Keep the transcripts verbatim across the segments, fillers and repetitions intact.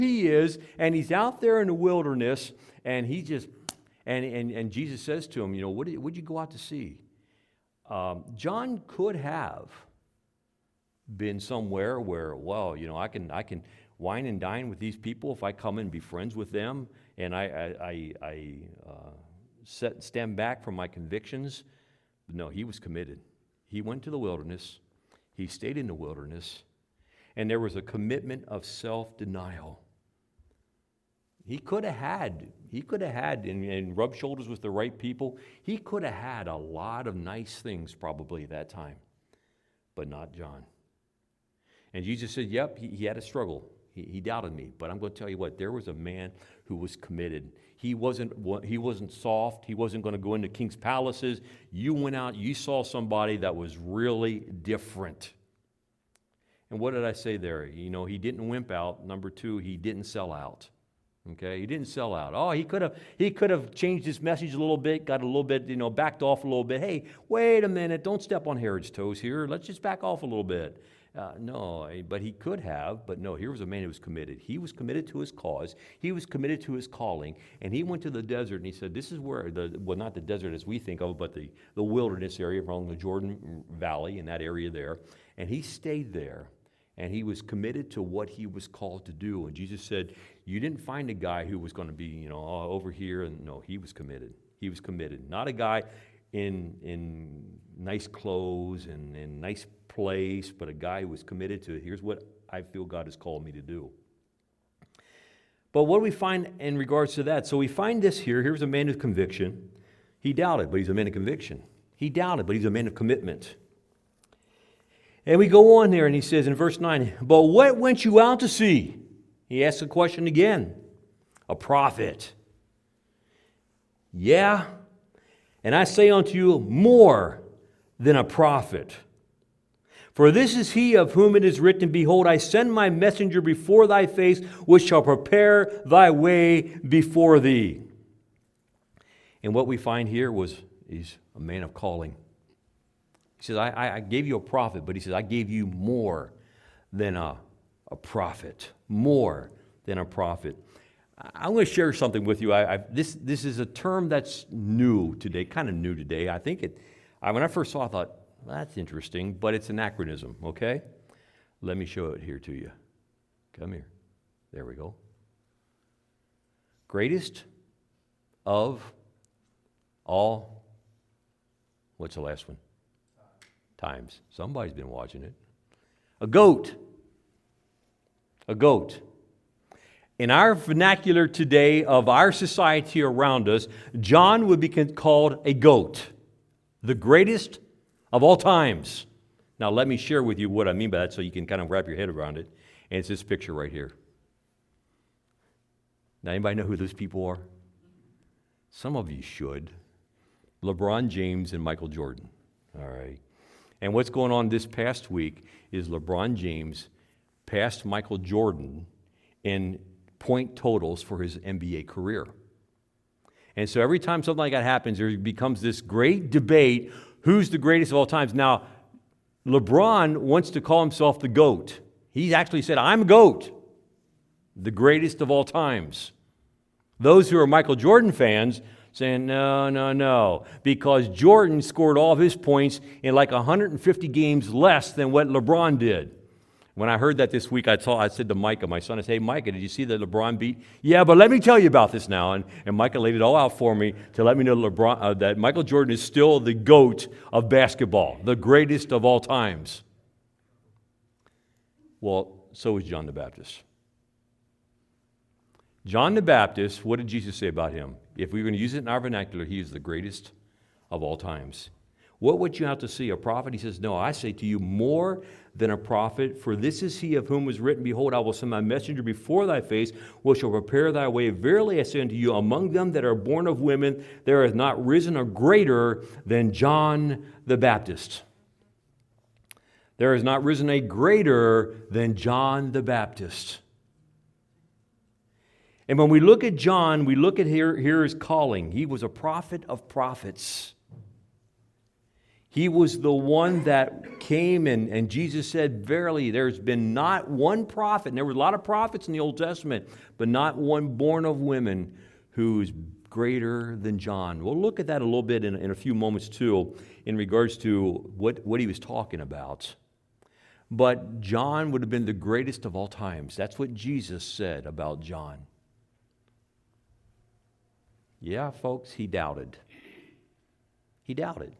he is, and he's out there in the wilderness, and he just, and and, and Jesus says to him, you know, what did, what did you go out to see? Um, John could have been somewhere where, well, you know, I can I can wine and dine with these people if I come and be friends with them, and I I I, I uh, set, stand back from my convictions. But no, he was committed. He went to the wilderness. He stayed in the wilderness, and there was a commitment of self-denial. He could have had, he could have had, and, and rubbed shoulders with the right people. He could have had a lot of nice things probably at that time, but not John. And Jesus said, yep, he, he had a struggle. He, he doubted me, but I'm going to tell you what, there was a man who was committed. He wasn't, he wasn't soft. He wasn't going to go into king's palaces. You went out, you saw somebody that was really different. And what did I say there? You know, he didn't wimp out. Number two, he didn't sell out. Okay, he didn't sell out. Oh, he could have he could have changed his message a little bit, got a little bit, you know, backed off a little bit. Hey, wait a minute, don't step on Herod's toes here. Let's just back off a little bit. Uh, no, but he could have, but no, here was a man who was committed. He was committed to his cause. He was committed to his calling, and he went to the desert, and he said, this is where, the well, not the desert as we think of, but the, the wilderness area along the Jordan Valley, in that area there, and he stayed there. And he was committed to what he was called to do. And Jesus said, you didn't find a guy who was going to be, you know, oh, over here. And no, he was committed. He was committed. Not a guy in in nice clothes and in nice place, but a guy who was committed to, here's what I feel God has called me to do. But what do we find in regards to that? So we find this here. Here's a man of conviction. He doubted, but he's a man of conviction. He doubted, but he's a man of commitment. And we go on there, and he says in verse nine, but what went you out to see? He asks the question again. A prophet. Yeah, and I say unto you, more than a prophet. For this is he of whom it is written, behold, I send my messenger before thy face, which shall prepare thy way before thee. And what we find here was he's a man of calling. He says, I, I gave you a prophet, but he says, I gave you more than a, a prophet. More than a prophet. I'm going to share something with you. I, I, this, this is a term that's new today, kind of new today. I think it, I, when I first saw it, I thought, well, that's interesting, but it's anachronism, okay? Let me show it here to you. Come here. There we go. Greatest of all, what's the last one? Times. Somebody's been watching it. A goat. A goat. In our vernacular today of our society around us, John would be called a goat. The greatest of all times. Now let me share with you what I mean by that so you can kind of wrap your head around it. And it's this picture right here. Now anybody know who those people are? Some of you should. LeBron James and Michael Jordan. All right. And what's going on this past week is LeBron James passed Michael Jordan in point totals for his N B A career. And so every time something like that happens, there becomes this great debate, who's the greatest of all times? Now, LeBron wants to call himself the GOAT. He actually said, I'm a GOAT, the greatest of all times. Those who are Michael Jordan fans saying, no, no, no, because Jordan scored all of his points in like one hundred fifty games less than what LeBron did. When I heard that this week, I, saw, I said to Micah, my son, I said, hey, Micah, did you see that LeBron beat? Yeah, but let me tell you about this now. And, and Micah laid it all out for me to let me know LeBron, uh, that Michael Jordan is still the GOAT of basketball, the greatest of all times. Well, so is John the Baptist. John the Baptist, what did Jesus say about him? If we were going to use it in our vernacular, he is the greatest of all times. What would you have to see? A prophet? He says, no, I say to you, more than a prophet. For this is he of whom was written, behold, I will send my messenger before thy face, which shall prepare thy way. Verily I say unto you, among them that are born of women, there hath not risen a greater than John the Baptist. There has not risen a greater than John the Baptist. And when we look at John, we look at here, here his calling. He was a prophet of prophets. He was the one that came, and, and Jesus said, verily, there's been not one prophet, and there were a lot of prophets in the Old Testament, but not one born of women who's greater than John. We'll look at that a little bit in, in a few moments too, in regards to what, what he was talking about. But John would have been the greatest of all times. That's what Jesus said about John. Yeah, folks, he doubted. He doubted.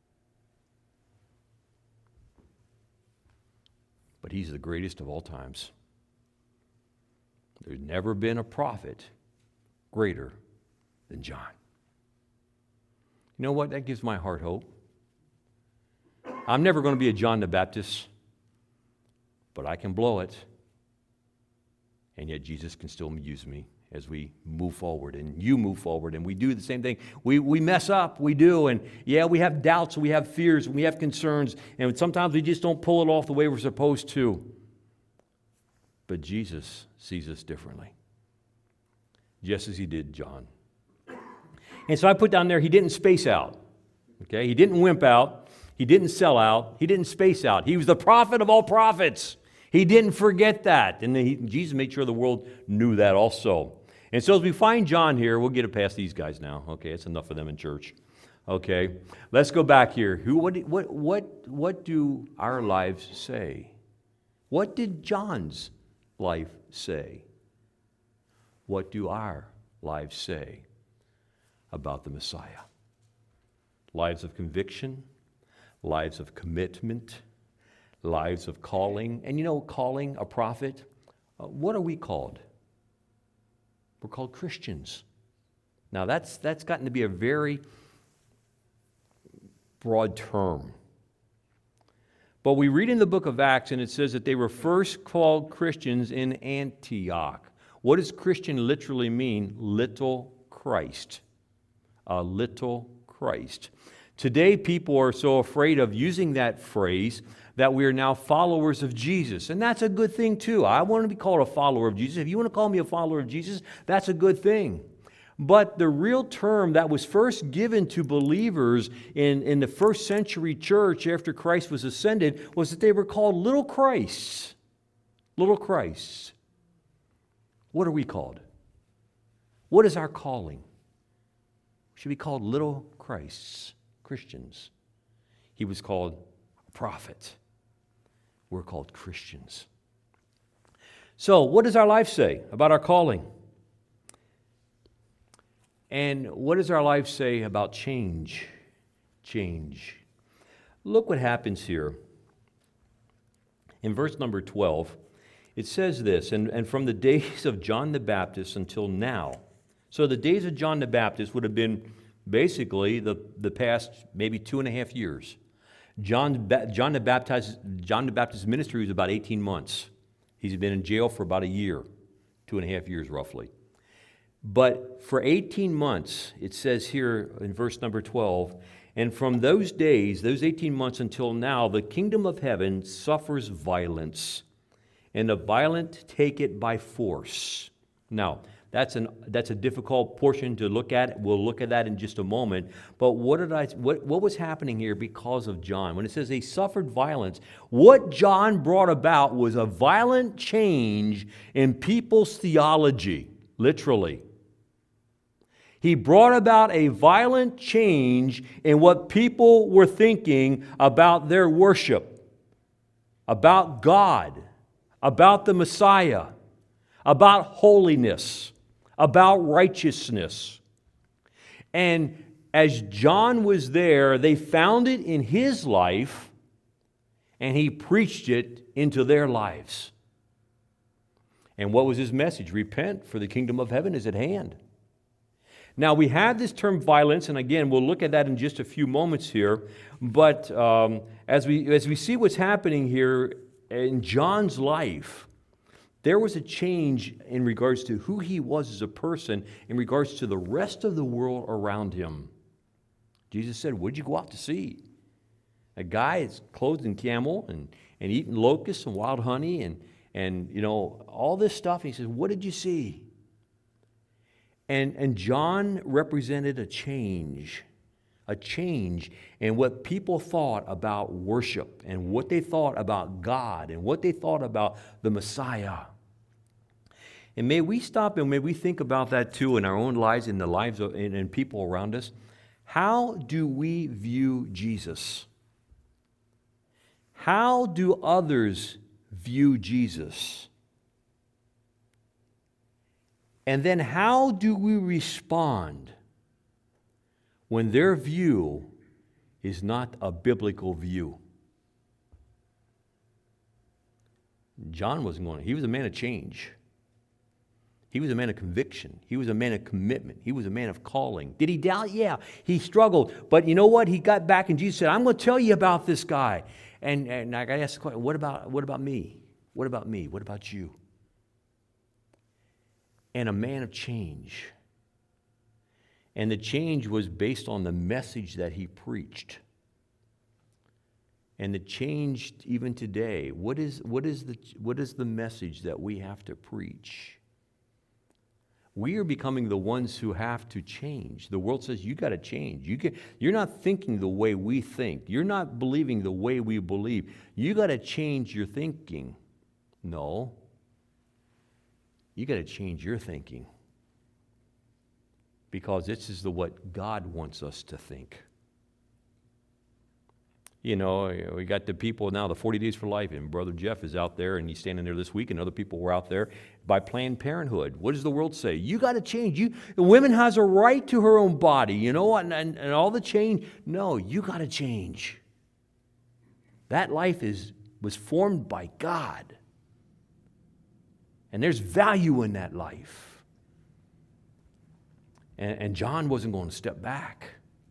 But he's the greatest of all times. There's never been a prophet greater than John. You know what? That gives my heart hope. I'm never going to be a John the Baptist, but I can blow it. And yet Jesus can still use me as we move forward, and you move forward, and we do the same thing. We we mess up, we do, and yeah, we have doubts, we have fears, we have concerns, and sometimes we just don't pull it off the way we're supposed to. But Jesus sees us differently, just as he did John. And so I put down there, he didn't space out. Okay, he didn't wimp out, he didn't sell out, he didn't space out. He was the prophet of all prophets. He didn't forget that, and he, Jesus made sure the world knew that also. And so as we find John here, we'll get it past these guys now. Okay, it's enough of them in church. Okay, let's go back here. Who? What? What? What? What do our lives say? What did John's life say? What do our lives say about the Messiah? Lives of conviction, lives of commitment, lives of calling. And you know, calling a prophet, uh, what are we called? We're called Christians. Now, that's that's gotten to be a very broad term. But we read in the book of Acts, and it says that they were first called Christians in Antioch. What does Christian literally mean? Little Christ. A little Christ. Today, people are so afraid of using that phrase that we are now followers of Jesus. And that's a good thing too. I want to be called a follower of Jesus. If you want to call me a follower of Jesus, that's a good thing. But the real term that was first given to believers in, in the first century church after Christ was ascended was that they were called little Christs. Little Christs. What are we called? What is our calling? We should be called little Christs, Christians. He was called a prophet. We're called Christians. So, what does our life say about our calling? And what does our life say about change? Change. Look what happens here. In verse number twelve, it says this, and, and from the days of John the Baptist until now. So the days of John the Baptist would have been basically the, the past maybe two and a half years. John, John, the Baptist, John the Baptist's ministry was about eighteen months. He's been in jail for about a year, two and a half years roughly. But for eighteen months, it says here in verse number twelve, and from those days, those eighteen months until now, the kingdom of heaven suffers violence, and the violent take it by force. Now, That's an that's a difficult portion to look at. We'll look at that in just a moment. But what did I what what was happening here because of John? When it says they suffered violence, what John brought about was a violent change in people's theology, literally. He brought about a violent change in what people were thinking about their worship, about God, about the Messiah, about holiness, about righteousness. And as John was there, they found it in his life, and he preached it into their lives. And what was his message? Repent, for the kingdom of heaven is at hand. Now, we have this term violence, and again, we'll look at that in just a few moments here. But um, as we as we see what's happening here in John's life, there was a change in regards to who he was as a person, in regards to the rest of the world around him. Jesus said, "What'd you go out to see? A guy is clothed in camel and, and eating locusts and wild honey and, and you know all this stuff." And he says, "What did you see?" And, and John represented a change, a change in what people thought about worship and what they thought about God and what they thought about the Messiah. And may we stop and may we think about that too in our own lives, in the lives of and, and people around us. How do we view Jesus? How do others view Jesus? And then how do we respond when their view is not a biblical view? John wasn't going to. He was a man of change. He was a man of conviction. He was a man of commitment. He was a man of calling. Did he doubt? Yeah, he struggled. But you know what? He got back and Jesus said, I'm going to tell you about this guy. And, and I got to ask the question, what about, what about me? What about me? What about you? And a man of change. And the change was based on the message that he preached. And the change even today, what is, what is the, what is the message that we have to preach? We are becoming the ones who have to change. The world says, you got to change. You can, you're not thinking the way we think. You're not believing the way we believe. You got to change your thinking. No. You got to change your thinking. Because this is the what God wants us to think. You know, we got the people now, the forty Days for Life, and Brother Jeff is out there, and he's standing there this week, and other people were out there by Planned Parenthood. What does the world say? You got to change. You, the woman has a right to her own body, you know, and, and, and all the change. No, you got to change. That life is was formed by God. And there's value in that life. And, and John wasn't going to step back.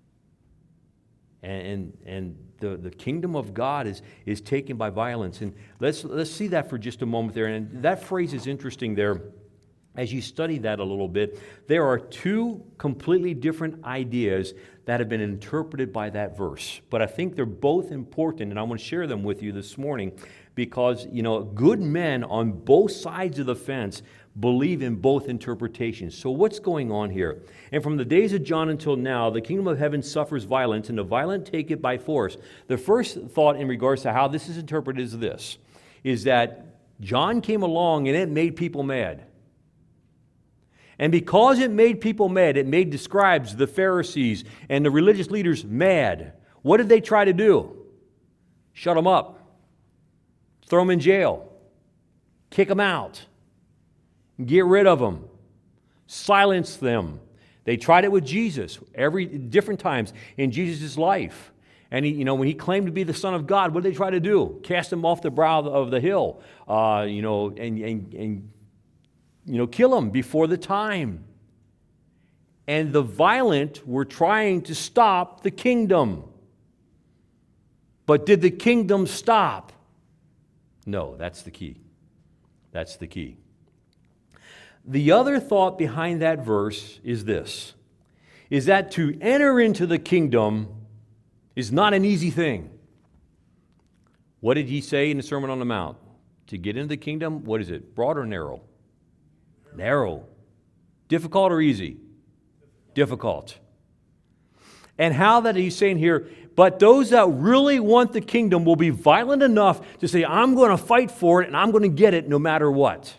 And, and the, the kingdom of God is, is taken by violence. And let's, let's see that for just a moment there. And that phrase is interesting there. As you study that a little bit, there are two completely different ideas that have been interpreted by that verse. But I think they're both important, and I want to share them with you this morning because, you know, good men on both sides of the fence believe in both interpretations. So what's going on here? And from the days of John until now, the kingdom of heaven suffers violence, and the violent take it by force. The first thought in regards to how this is interpreted is this, is that John came along and it made people mad. And because it made people mad, it made the scribes, the Pharisees, and the religious leaders mad. What did they try to do? Shut them up. Throw them in jail. Kick them out. Get rid of them. Silence them. They tried it with Jesus every different times in Jesus' life. And he, you know, when he claimed to be the Son of God, what did they try to do? Cast him off the brow of the hill, uh, you know, and, and, and you know, kill him before the time. And the violent were trying to stop the kingdom. But did the kingdom stop? No, that's the key. That's the key. The other thought behind that verse is this, is that to enter into the kingdom is not an easy thing. What did he say in the Sermon on the Mount? To get into the kingdom, what is it? Broad or narrow? Narrow. Difficult or easy? Difficult. And how that he's saying here, but those that really want the kingdom will be violent enough to say, I'm going to fight for it and I'm going to get it no matter what.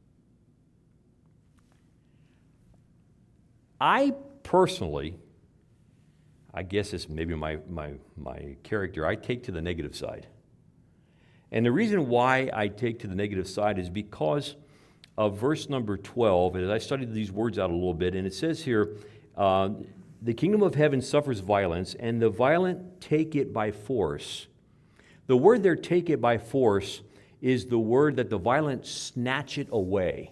I personally, I guess it's maybe my, my, my character, I take to the negative side. And the reason why I take to the negative side is because of verse number twelve, and as I studied these words out a little bit, and it says here, uh, the kingdom of heaven suffers violence, and the violent take it by force. The word there, take it by force, is the word that the violent snatch it away.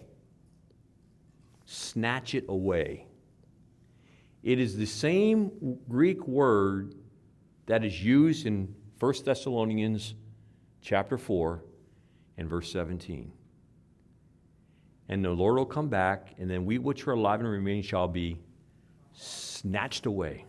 Snatch it away. It is the same Greek word that is used in First Thessalonians chapter four and verse seventeen. And the Lord will come back, and then we which are alive and remain shall be snatched away.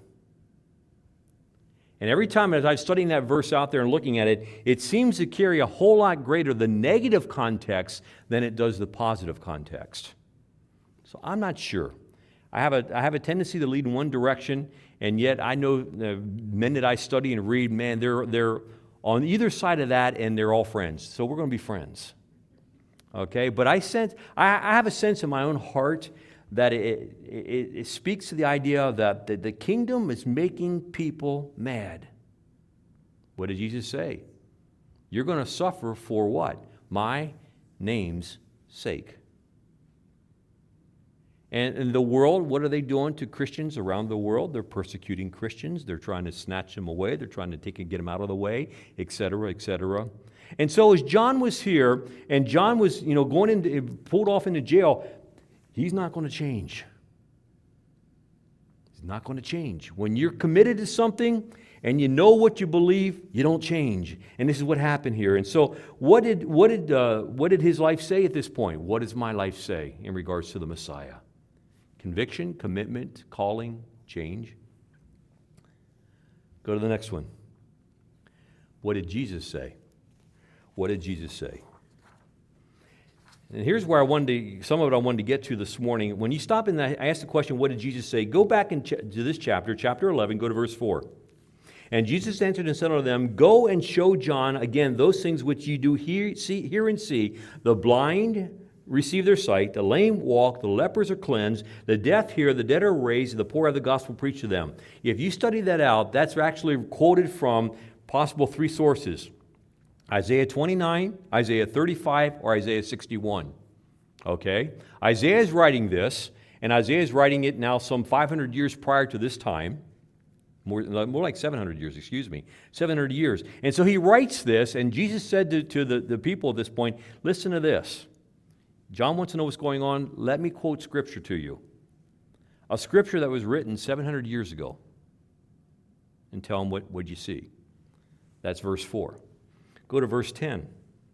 And every time as I'm studying that verse out there and looking at it, it seems to carry a whole lot greater the negative context than it does the positive context. So I'm not sure. I have a I have a tendency to lead in one direction, and yet I know the men that I study and read, man, they're they're on either side of that, and they're all friends. So we're going to be friends, okay? But I sense I, I have a sense in my own heart that it, it, it speaks to the idea that the, the kingdom is making people mad. What did Jesus say? You're going to suffer for what? My name's sake. And in the world, what are they doing to Christians around the world? They're persecuting Christians. They're trying to snatch them away. They're trying to take and get them out of the way, et cetera, et cetera. And so as John was here, and John was, you know, going into, pulled off into jail, he's not going to change. He's not going to change. When you're committed to something and you know what you believe, you don't change. And this is what happened here. And so what did, what did, uh, what did his life say at this point? What does my life say in regards to the Messiah? Conviction, commitment, calling, change. Go to the next one. What did Jesus say? What did Jesus say? And here's where I wanted to, some of it I wanted to get to this morning. When you stop and I asked the question, what did Jesus say? Go back in ch- to this chapter, chapter eleven, go to verse four. And Jesus answered and said unto them, Go and show John again those things which ye do hear, see, hear and see. The blind receive their sight, the lame walk, the lepers are cleansed, the deaf hear, the dead are raised, the poor have the gospel preached to them. If you study that out, that's actually quoted from possible three sources. Isaiah twenty-nine, Isaiah thirty-five, or Isaiah sixty-one. Okay? Isaiah is writing this, and Isaiah is writing it now some five hundred years prior to this time. More, more like seven hundred years, excuse me. seven hundred years. And so he writes this, and Jesus said to, to the, the people at this point, listen to this. John wants to know what's going on. Let me quote Scripture to you. A Scripture that was written seven hundred years ago. And tell him what would you see. That's verse four. Go to verse ten.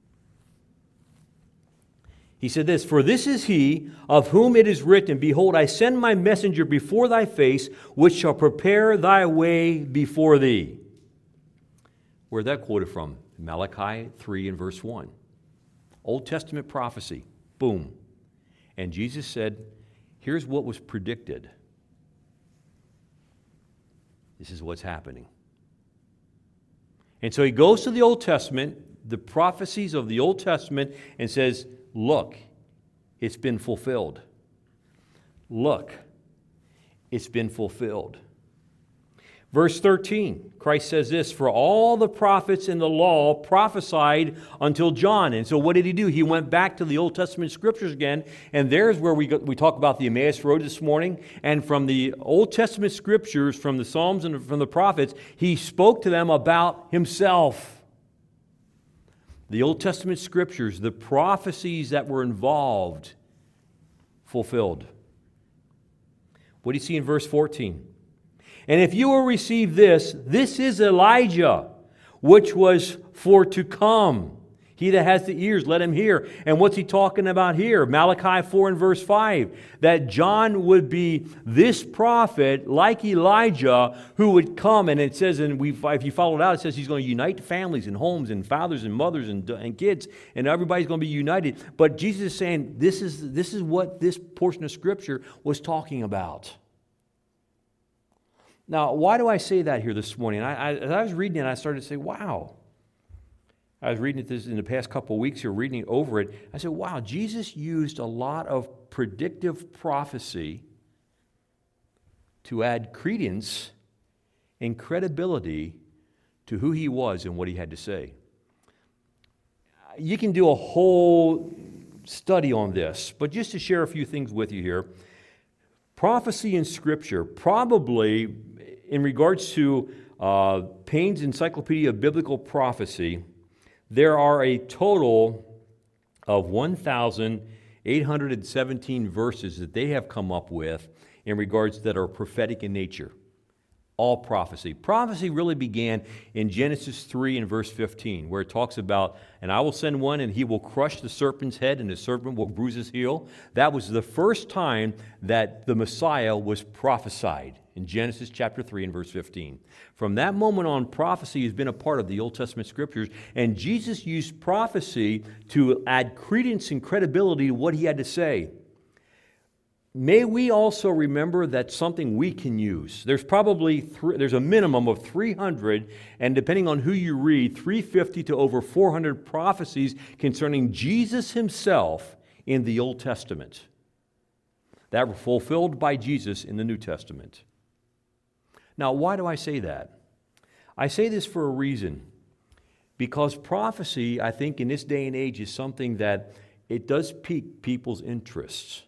He said this, For this is he of whom it is written, Behold, I send my messenger before thy face, which shall prepare thy way before thee. Where's that quoted from? Malachi three and verse one. Old Testament prophecy. Boom. And Jesus said, here's what was predicted. This is what's happening. And so he goes to the Old Testament, the prophecies of the Old Testament, and says, look, it's been fulfilled. Look, it's been fulfilled. Verse thirteen, Christ says this, For all the prophets in the law prophesied until John. And so what did he do? He went back to the Old Testament Scriptures again, and there's where we go, we talk about the Emmaus Road this morning. And from the Old Testament Scriptures, from the Psalms and from the prophets, he spoke to them about himself. The Old Testament Scriptures, the prophecies that were involved, fulfilled. What do you see in verse fourteen? And if you will receive this, this is Elijah, which was for to come. He that has the ears, let him hear. And what's he talking about here? Malachi four and verse five. That John would be this prophet, like Elijah, who would come. And it says, and we, if you follow it out, it says he's going to unite families and homes and fathers and mothers and, and kids. And everybody's going to be united. But Jesus is saying, this is, this is what this portion of Scripture was talking about. Now, why do I say that here this morning? I, I, as I was reading it, I started to say, wow. I was reading it this in the past couple of weeks here, reading over it. I said, wow, Jesus used a lot of predictive prophecy to add credence and credibility to who he was and what he had to say. You can do a whole study on this, but just to share a few things with you here. Prophecy in Scripture, probably in regards to uh, Payne's Encyclopedia of Biblical Prophecy, there are a total of one thousand eight hundred seventeen verses that they have come up with in regards that are prophetic in nature. All prophecy. Prophecy really began in Genesis three and verse fifteen, where it talks about, and I will send one and he will crush the serpent's head and the serpent will bruise his heel. That was the first time that the Messiah was prophesied in Genesis chapter three and verse fifteen. From that moment on, prophecy has been a part of the Old Testament Scriptures, and Jesus used prophecy to add credence and credibility to what he had to say. may we also remember that's something we can use. There's probably, th- there's a minimum of three hundred, and depending on who you read, three hundred fifty to over four hundred prophecies concerning Jesus himself in the Old Testament that were fulfilled by Jesus in the New Testament. Now, why do I say that? I say this for a reason. Because prophecy, I think, in this day and age is something that it does pique people's interests.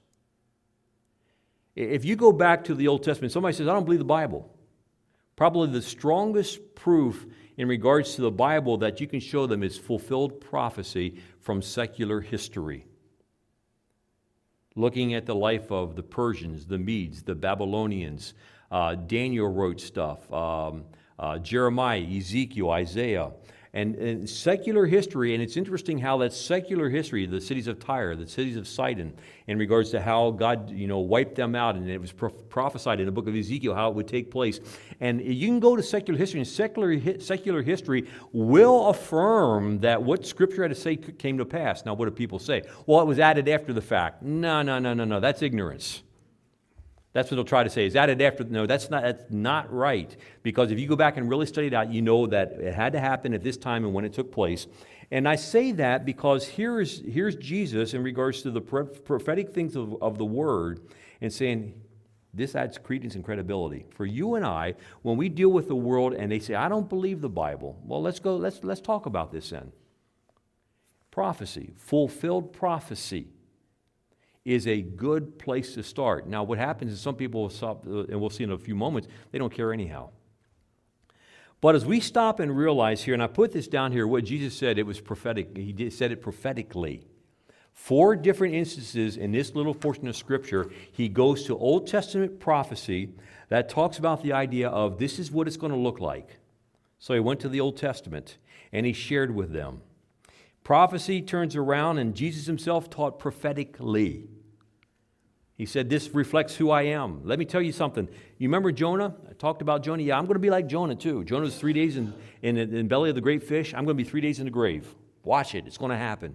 If you go back to the Old Testament, somebody says, I don't believe the Bible. Probably the strongest proof in regards to the Bible that you can show them is fulfilled prophecy from secular history. Looking at the life of the Persians, the Medes, the Babylonians, uh, Daniel wrote stuff, um, uh, Jeremiah, Ezekiel, Isaiah. And, and secular history, and it's interesting how that secular history, the cities of Tyre, the cities of Sidon, in regards to how God, you know, wiped them out, and it was pro- prophesied in the book of Ezekiel how it would take place. And you can go to secular history, and secular secular history will affirm that what Scripture had to say came to pass. Now, what do people say? Well, it was added after the fact. No, no, no, no, no. That's ignorance. That's what they'll try to say. Is added after? No, that's not, that's not right. Because if you go back and really study it out, you know that it had to happen at this time and when it took place. And I say that because here's, here's Jesus in regards to the prophetic things of, of the Word and saying, this adds credence and credibility. For you and I, when we deal with the world and they say, I don't believe the Bible, well, let's go, let's, let's talk about this then. Prophecy, fulfilled prophecy, is a good place to start. Now, what happens is some people, will stop, uh, and we'll see in a few moments, they don't care anyhow. But as we stop and realize here, and I put this down here, what Jesus said, it was prophetic. He did, said it prophetically. Four different instances in this little portion of Scripture, he goes to Old Testament prophecy that talks about the idea of this is what it's going to look like. So he went to the Old Testament, and he shared with them. Prophecy turns around, and Jesus himself taught prophetically. He said, this reflects who I am. Let me tell you something. You remember Jonah? I talked about Jonah. Yeah, I'm going to be like Jonah too. Jonah was three days in, in, in the belly of the great fish. I'm going to be three days in the grave. Watch it. It's going to happen.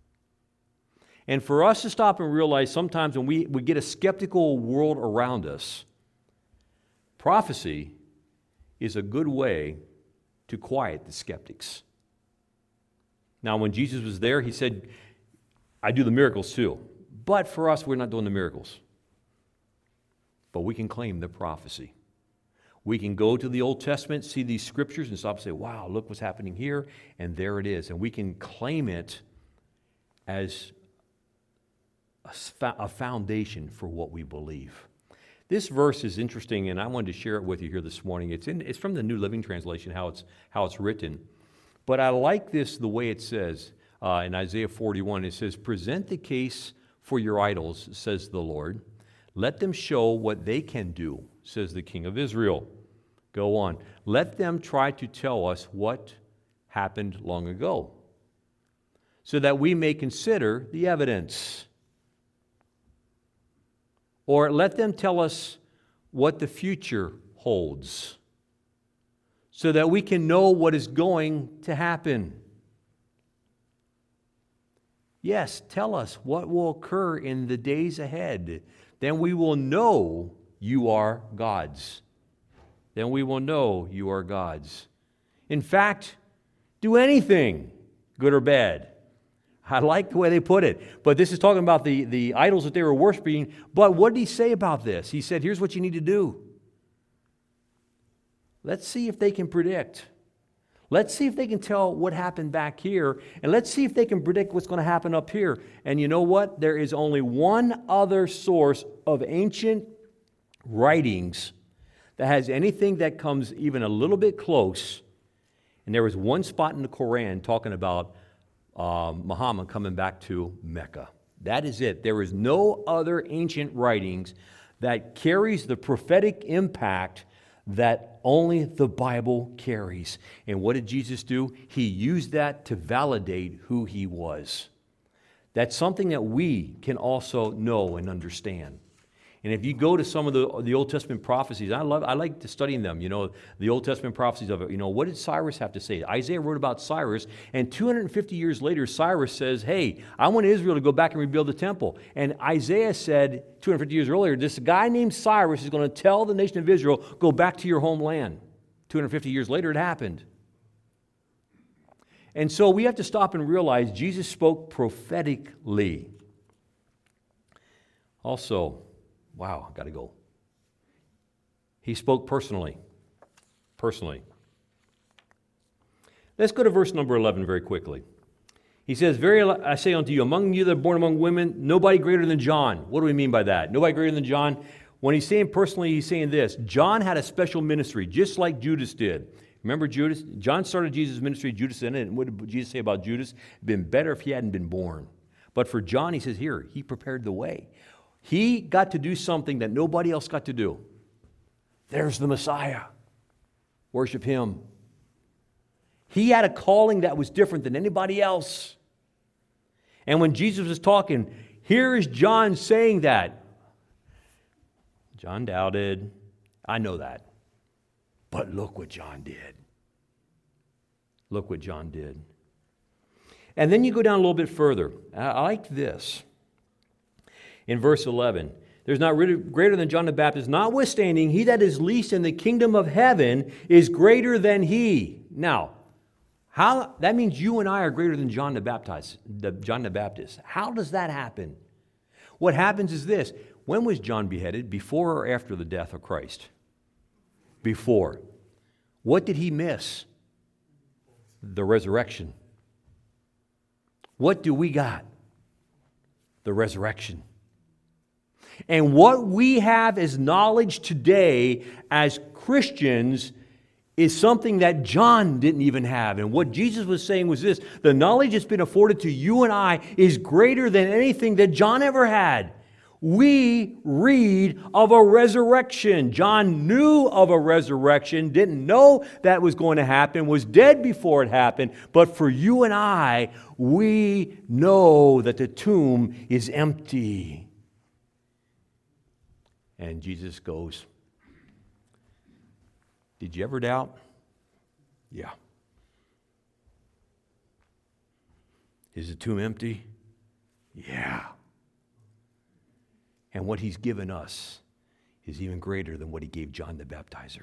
And for us to stop and realize sometimes when we, we get a skeptical world around us, prophecy is a good way to quiet the skeptics. Now, when Jesus was there, he said, I do the miracles too. But for us, we're not doing the miracles. But we can claim the prophecy. We can go to the Old Testament, see these scriptures, and stop and say, wow, look what's happening here, and there it is. And we can claim it as a foundation for what we believe. This verse is interesting, and I wanted to share it with you here this morning. It's, in, it's from the New Living Translation, how it's, how it's written. But I like this the way it says uh, in Isaiah forty-one. It says, present the case for your idols, says the Lord. Let them show what they can do, says the King of Israel. Go on. Let them try to tell us what happened long ago, so that we may consider the evidence. Or let them tell us what the future holds, so that we can know what is going to happen. Yes, tell us what will occur in the days ahead. Then we will know you are God's. Then we will know you are God's. In fact, do anything, good or bad. I like the way they put it. But this is talking about the, the idols that they were worshiping. But what did he say about this? He said, here's what you need to do. Let's see if they can predict. Let's see if they can tell what happened back here. And let's see if they can predict what's going to happen up here. And you know what? There is only one other source of ancient writings that has anything that comes even a little bit close. And there was one spot in the Quran talking about um, Muhammad coming back to Mecca. That is it. There is no other ancient writings that carries the prophetic impact that only the Bible carries. And what did Jesus do? He used that to validate who he was. That's something that we can also know and understand. And if you go to some of the, the Old Testament prophecies, I love, I like studying them, you know, the Old Testament prophecies of it. You know, what did Cyrus have to say? Isaiah wrote about Cyrus, and two hundred fifty years later, Cyrus says, hey, I want Israel to go back and rebuild the temple. And Isaiah said two hundred fifty years earlier, this guy named Cyrus is going to tell the nation of Israel, go back to your homeland. two hundred fifty years later, it happened. And so we have to stop and realize Jesus spoke prophetically. Also, wow, I've got to go. He spoke personally. Personally. Let's go to verse number eleven very quickly. He says, "Very I say unto you, among you that are born among women, nobody greater than John." What do we mean by that? Nobody greater than John? When he's saying personally, he's saying this. John had a special ministry, just like Judas did. Remember Judas? John started Jesus' ministry, Judas in it. And what did Jesus say about Judas? It'd been better if he hadn't been born. But for John, he says, here, he prepared the way. He got to do something that nobody else got to do. There's the Messiah. Worship him. He had a calling that was different than anybody else. And when Jesus was talking, here is John saying that. John doubted. I know that. But look what John did. Look what John did. And then you go down a little bit further. I like this. In verse eleven, there's not greater than John the Baptist. Notwithstanding, he that is least in the kingdom of heaven is greater than he. Now, how that means you and I are greater than John the Baptist. The, John the Baptist. How does that happen? What happens is this. When was John beheaded? Before or after the death of Christ? Before. What did he miss? The resurrection. What do we got? The resurrection. And what we have as knowledge today as Christians is something that John didn't even have. And what Jesus was saying was this: the knowledge that's been afforded to you and I is greater than anything that John ever had. We read of a resurrection. John knew of a resurrection, didn't know that was going to happen, was dead before it happened. But for you and I, we know that the tomb is empty. And Jesus goes, did you ever doubt? Yeah. Is the tomb empty? Yeah. And what he's given us is even greater than what he gave John the Baptizer.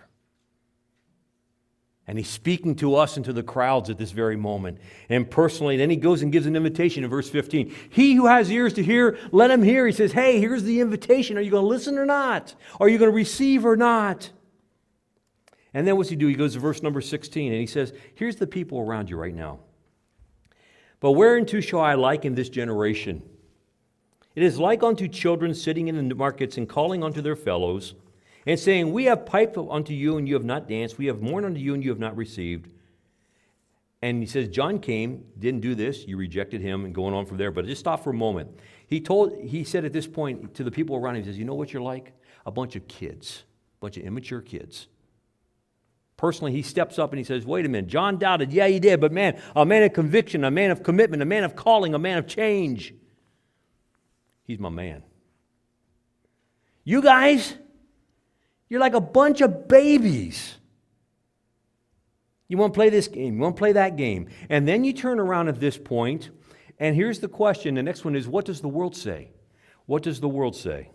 And he's speaking to us and to the crowds at this very moment. And personally, then he goes and gives an invitation in verse fifteen. He who has ears to hear, let him hear. He says, hey, here's the invitation. Are you going to listen or not? Are you going to receive or not? And then what's he do? He goes to verse number sixteen, and he says, here's the people around you right now. But whereunto shall I liken this generation? It is like unto children sitting in the markets and calling unto their fellows, and saying, we have piped unto you, and you have not danced. We have mourned unto you, and you have not received. And he says, John came, didn't do this. You rejected him, and going on from there. But just stop for a moment. He told, he said at this point to the people around him, he says, you know what you're like? A bunch of kids, a bunch of immature kids. Personally, he steps up and he says, wait a minute, John doubted. Yeah, he did. But man, a man of conviction, a man of commitment, a man of calling, a man of change. He's my man. You guys, you're like a bunch of babies. You want to play this game, you want to play that game. And then you turn around at this point, and here's the question. The next one is, what does the world say? What does the world say?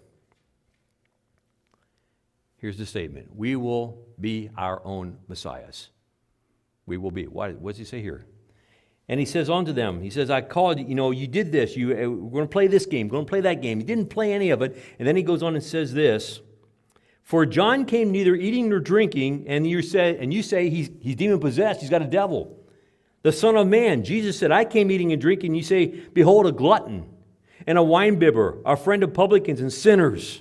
Here's the statement. We will be our own messiahs. We will be. What, what does he say here? And he says unto them, he says, I called, you know, you did this. You, uh, we're going to play this game. We're going to play that game. He didn't play any of it. And then he goes on and says this. For John came neither eating nor drinking, and you say, and you say he's, he's demon-possessed. He's got a devil. The Son of Man, Jesus said, I came eating and drinking. You say, behold, a glutton and a winebibber, a friend of publicans and sinners.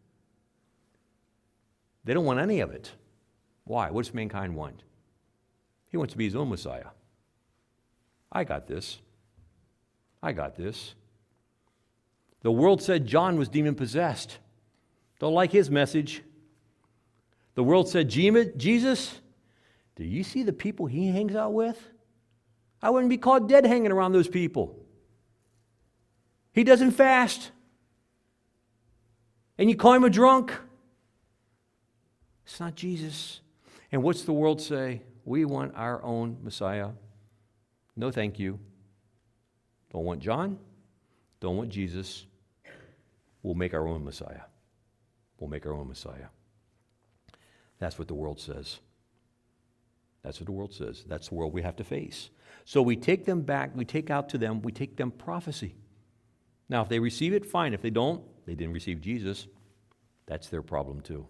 They don't want any of it. Why? What does mankind want? He wants to be his own Messiah. I got this. I got this. The world said John was demon-possessed. Don't like his message. The world said, Jesus, do you see the people he hangs out with? I wouldn't be caught dead hanging around those people. He doesn't fast. And you call him a drunk. It's not Jesus. And what's the world say? We want our own Messiah. No, thank you. Don't want John. Don't want Jesus. We'll make our own Messiah. We'll make our own Messiah. That's what the world says. That's what the world says. That's the world we have to face. So we take them back, we take out to them, we take them prophecy. Now, if they receive it, fine. If they don't, they didn't receive Jesus. That's their problem too.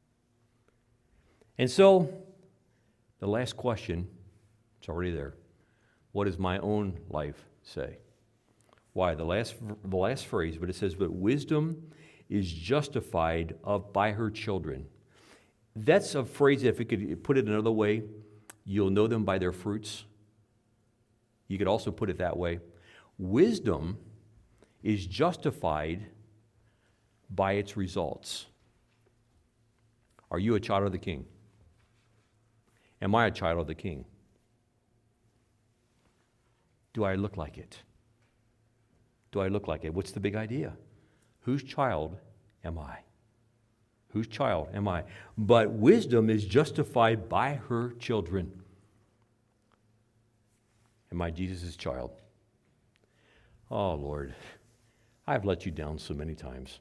And so, the last question, it's already there. What does my own life say? Why? The last, the last phrase, but it says, but wisdom is justified of by her children. That's a phrase that if we could put it another way, you'll know them by their fruits. You could also put it that way. Wisdom is justified by its results. Are you a child of the King? Am I a child of the King? Do I look like it? Do I look like it? What's the big idea? Whose child am I? Whose child am I? But wisdom is justified by her children. Am I Jesus' child? Oh, Lord, I've let you down so many times.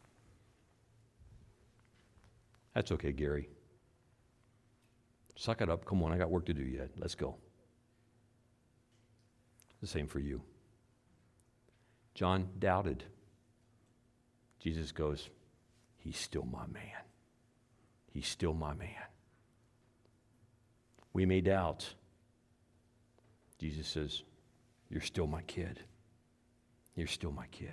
That's okay, Gary. Suck it up. Come on, I got work to do yet. Let's go. The same for you. John doubted. Jesus goes, he's still my man. He's still my man. We may doubt. Jesus says, you're still my kid. You're still my kid.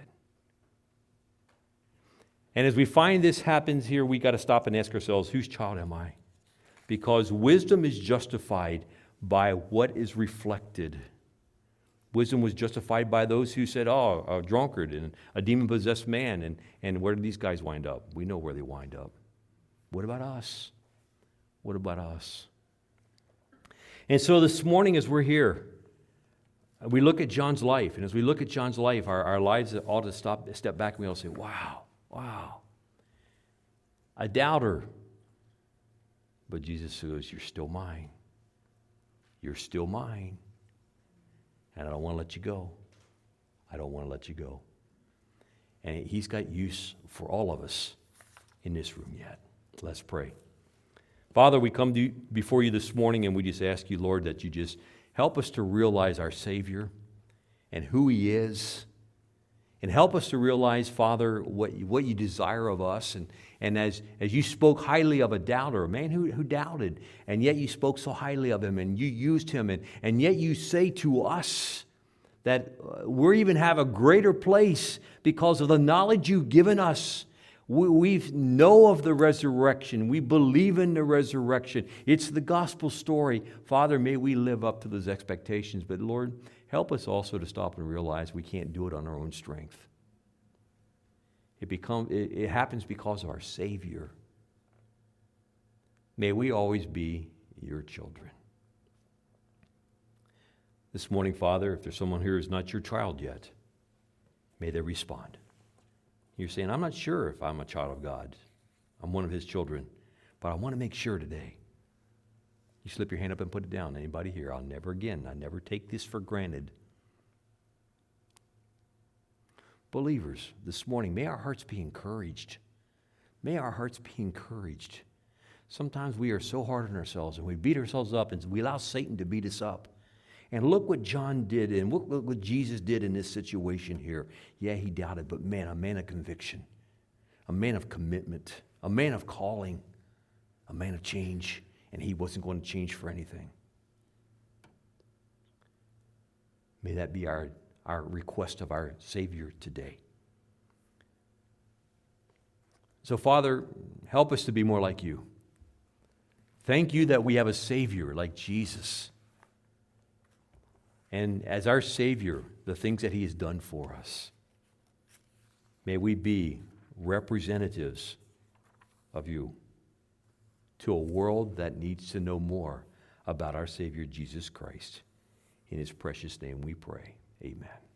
And as we find this happens here, we got to stop and ask ourselves, whose child am I? Because wisdom is justified by what is reflected. Wisdom was justified by those who said, oh, a drunkard and a demon-possessed man. And, and where did these guys wind up? We know where they wind up. What about us? What about us? And so this morning as we're here, we look at John's life. And as we look at John's life, our, our lives ought to stop, step back and we all say, wow, wow. A doubter. But Jesus says, you're still mine. You're still mine. And I don't want to let you go. I don't want to let you go. And he's got use for all of us in this room yet. Let's pray. Father, we come to, before you this morning and we just ask you, Lord, that you just help us to realize our Savior and who he is. And help us to realize, Father, what you, what you desire of us. And, and as, as you spoke highly of a doubter, a man who, who doubted, and yet you spoke so highly of him, and you used him, and, and yet you say to us that we even have a greater place because of the knowledge you've given us. We we know of the resurrection. We believe in the resurrection. It's the gospel story. Father, may we live up to those expectations. But Lord, help us also to stop and realize we can't do it on our own strength. It, become, it, it happens because of our Savior. May we always be your children. This morning, Father, if there's someone here who's not your child yet, may they respond. You're saying, I'm not sure if I'm a child of God. I'm one of his children. But I want to make sure today. You slip your hand up and put it down. Anybody here? I'll never again. I never take this for granted. Believers, this morning, may our hearts be encouraged. May our hearts be encouraged. Sometimes we are so hard on ourselves and we beat ourselves up and we allow Satan to beat us up. And look what John did and look what Jesus did in this situation here. Yeah, he doubted, but man, a man of conviction, a man of commitment, a man of calling, a man of change, and he wasn't going to change for anything. May that be our, our request of our Savior today. So, Father, help us to be more like you. Thank you that we have a Savior like Jesus. And as our Savior, the things that he has done for us, may we be representatives of you to a world that needs to know more about our Savior, Jesus Christ. In his precious name we pray. Amen.